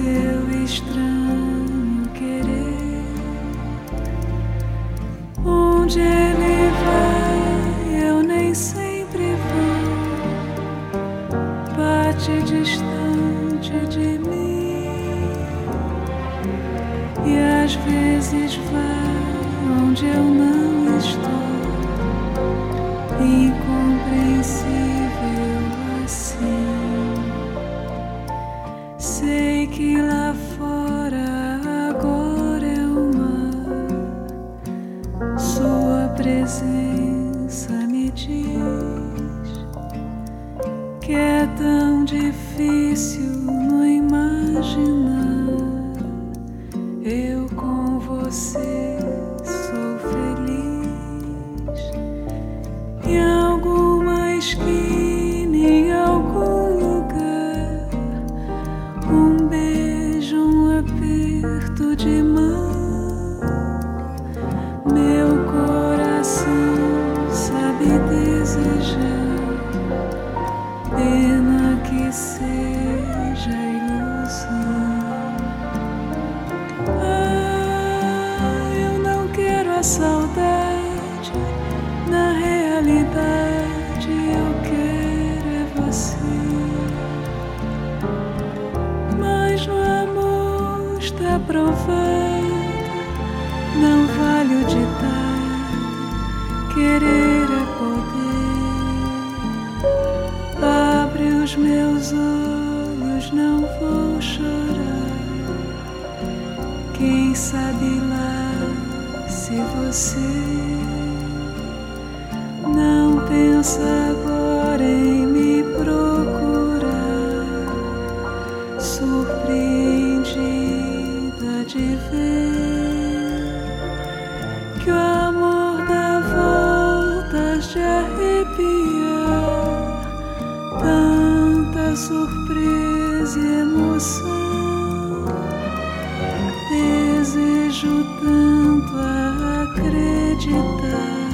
seu estranho querer. Onde ele vai, eu nem sempre vou. Bate distante de mim e às vezes vai onde eu não estou. Incompreensível assim. Sei que lá fora agora é o mar. Sua presença me diz que é tão difícil não imaginar. Eu com você sou feliz. Em alguma esquina, em algum lugar, um beijo, um aperto de mão. Meu coração sabe desejar, pena que seja ilusão. Eu não quero a saudade. Na realidade eu quero é você. Mas no amor está provado, não vale o ditado, querer é poder. Abre os meus olhos, não vou chorar. Quem sabe lá se você não pensa agora em me procurar, surpreendida de ver que o amor dá voltas de arrepiar, tanta surpresa e emoção. Desejo tanto acreditar